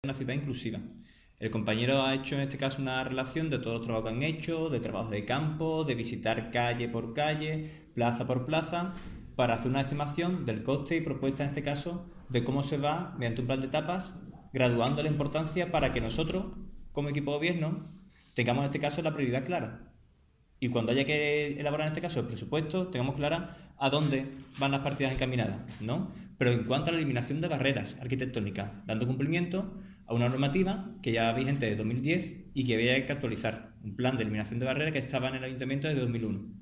una ciudad inclusiva. El compañero ha hecho en este caso una relación de todos los trabajos que han hecho, de trabajos de campo, de visitar calle por calle, plaza por plaza, para hacer una estimación del coste y propuesta en este caso de cómo se va, mediante un plan de etapas, graduando la importancia para que nosotros, como equipo de gobierno, tengamos en este caso la prioridad clara. Y cuando haya que elaborar en este caso el presupuesto, tengamos clara a dónde van las partidas encaminadas, ¿no? Pero en cuanto a la eliminación de barreras arquitectónicas, dando cumplimiento a una normativa que ya vigente de 2010 y que había que actualizar, un plan de eliminación de barreras que estaba en el ayuntamiento desde 2001.